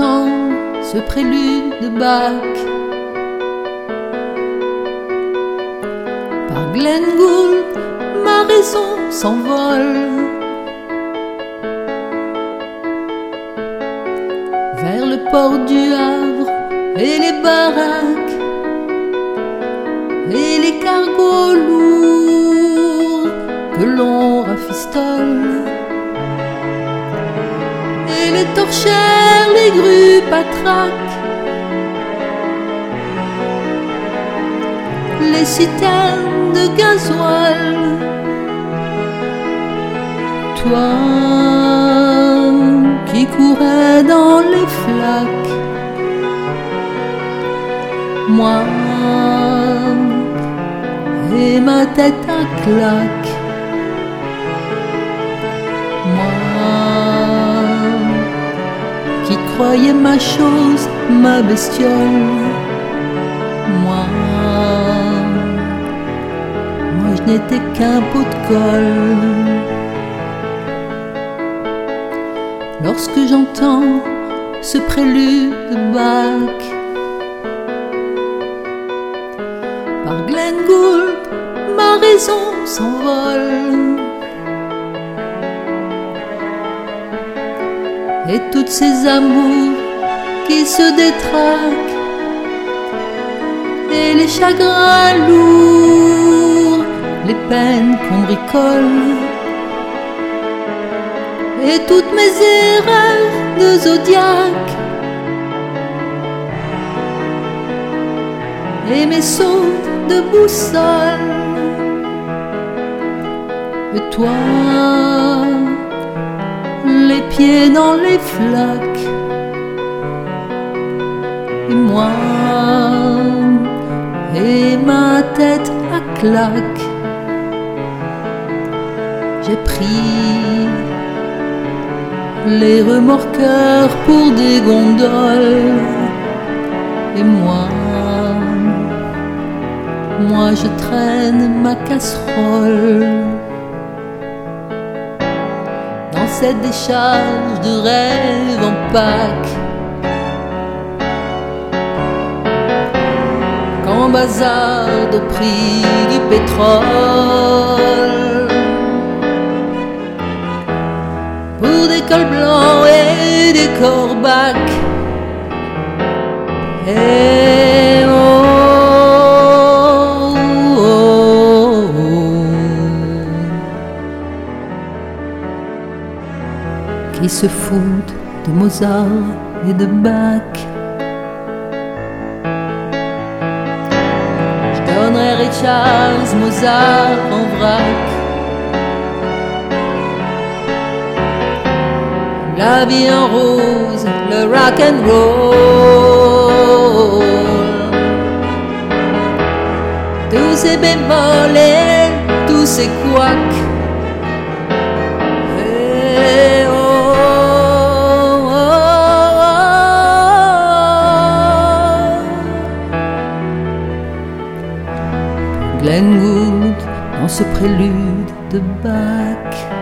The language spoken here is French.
j'entends ce prélude de Bach par Glenn Gould, ma raison s'envole vers le port du Havre et les baraques et les cargos lourds que l'on rafistole, et les torchères, les grues patraques, les citernes de gasoil. Toi qui courais dans les flaques, moi et ma tête à claque, moi qui croyais ma chose, ma bestiole, moi je n'étais qu'un pot de colle. Lorsque j'entends ce prélude de Bach par Glenn Gould, ma raison s'envole, et toutes ces amours qui se détraquent, et les chagrins lourds, les peines qu'on bricole, et toutes mes erreurs de zodiaque, et mes sautes de boussole. Et toi, les pieds dans les flaques, et moi, et ma tête à claque. J'ai pris les remorqueurs pour des gondoles, et moi je traîne ma casserole dans cette décharge de rêves en Pâques, quand bazarde au prix du pétrole pour des cols blancs et des corbacs. Et oh, oh, oh, oh, qui se foutent de Mozart et de Bach. Je donnerais Richard Mozart en vrac, la vie en rose, le rock and roll, tous ces bémols et tous ces couacs. Et oh, oh, oh, oh. Glenn Gould dans ce prélude de Bach.